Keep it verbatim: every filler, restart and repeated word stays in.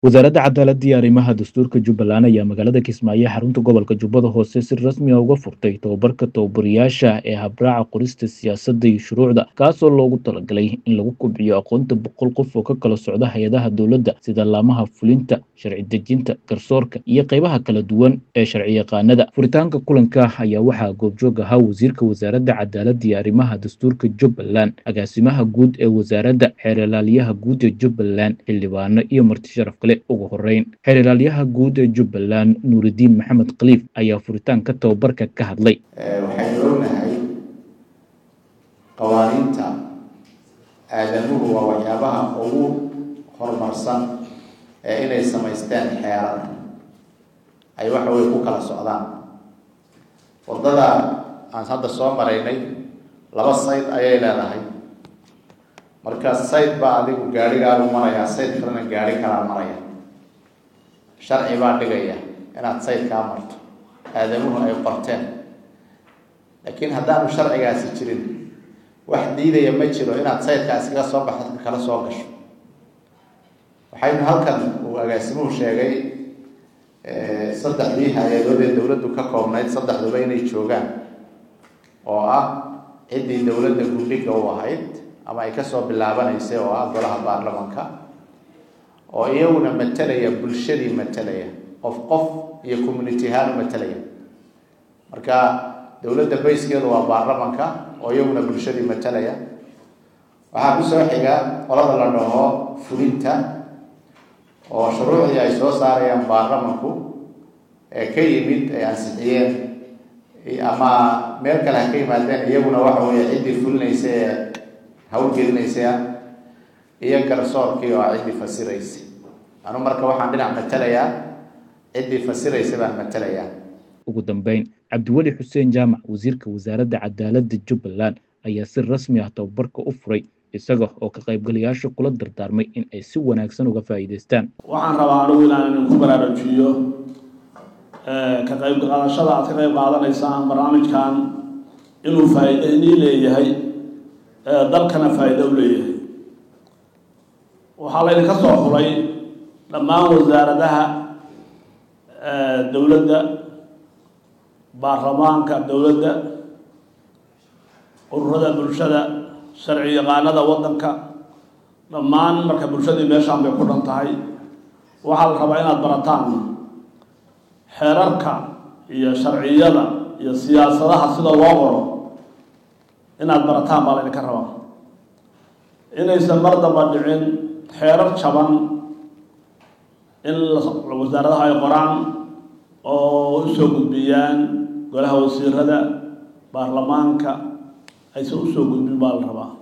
wasaaradda cadaaladda iyo arrimaha dastuurka Jubbaland ayaa magaalada Kismaayo xarunta gobolka Jubbada Hoose si rasmi ah uga furtay tababarka tababarayaasha ee habraaca qorista siyaasadda iyo shuruucda kaasoo loogu talagalay in lagu kobciyo aqoonta boqol qof oo ka kala socda hay'adaha dowladda sida laamaha fulinta, sharci dejinta, garsoorka iyo qaybaha kala duwan ee sharci yaqaanada. Furitaanka kulanka ayaa waxaa goobjoog ahaa wasiirka wasaaradda cadaaladda iyo arrimaha dastuurka Jubbaland, agaasimaha guud ee wasaaradda, xeer ilaaliyaha guud ee Jubbaland, xildhibaano iyo marti sharaf kale. ugu horeyn xeer ilaaliyaha guud ee Jubbaland Nuuridiin Maxamed Khaliif ayaa furitaanka tababarka ka hadlay. waxaan ognahay qawaaniinta aadamuhu waa waxyaabaha ugu horumarsan ee inay samaysteen xeerar ay waxa way ku kala socdaan. wadada aan hadda soo maraynay laba sayd ayay leedahay, marka sayd baa adigu gaarigaagu maraya, sayd kalena gaari kalaa maraya. sharci baa dhigaya inaad sayd kaa marto, aadamuhu ay qorteen. laakiin haddaanu sharcigaasi jirin wax diidaya ma jiro inaad saydkaasi ka soo baxdo kala soo gasho. waxaynu halkan uu agaasimuhu sheegay saddexdii hay-adood ee dowladdu ka koobnayd saddexduba inay joogaan, oo ah ciddii dowladda guddiga u ahayd ama ay kasoo bilaabanaysay oo ah golaha baarlamanka, oo iyaguna matalaya bulshadii matalaya qof qof iyo community ahaan u matalaya. marka dowladda bayskeedu waa baarlamanka oo iyaguna bulshadii matalaya. waxaa kusoo xiga qolada la dhaho fulinta oo shuruucdii ay soo saarayaan baarlamanku ee ka yimid ay ansixiyeen ama meel kale ha ka yimaadeen, iyaguna waxa weeye ciddii fulinaysa ee hawlgelinaysa iyo garsoorkii oo ciddii fasiraysa. anu marka waxaan dhinac matalayaa ciddii fasiraysa baan matalayaa. ugu dambeyn Cabdiweli Xuseen Jaamac, wasiirka wasaaradda cadaaladda Jubbaland, ayaa si rasmi ah tababarka u furay isaga oo ka qaybgalayaasha kula dardaarmay in ay si wanaagsan uga faa'iideystaan. waxaan rabaa anigu inaan ku baraarujiyo ka qayb qaadashada aad ka qayb qaadanaysaan barnaamijkan inuu faa'iido inii leeyahay, dalkana faa'iido u leeyahay. waxaa laydinka soo xulay dhammaan wasaaradaha dowladda, baarlamaanka dowladda, ururada bulshada, sharci yaqaanada waddanka, dhammaan marka bulshadii meeshaan bay ku dhan tahay. waxaa la rabaa inaad barataan xeerarka iyo sharciyada iyo siyaasadaha sida loo qoro inaad barataan baa laydinka rabaa. inaysan mar damba dhicin xeerar jaban in wasaaradaha ay qoraan oo usoo gudbiyaan golaha wasiirada, baarlamaanka aysan usoo gudbin baa la rabaa.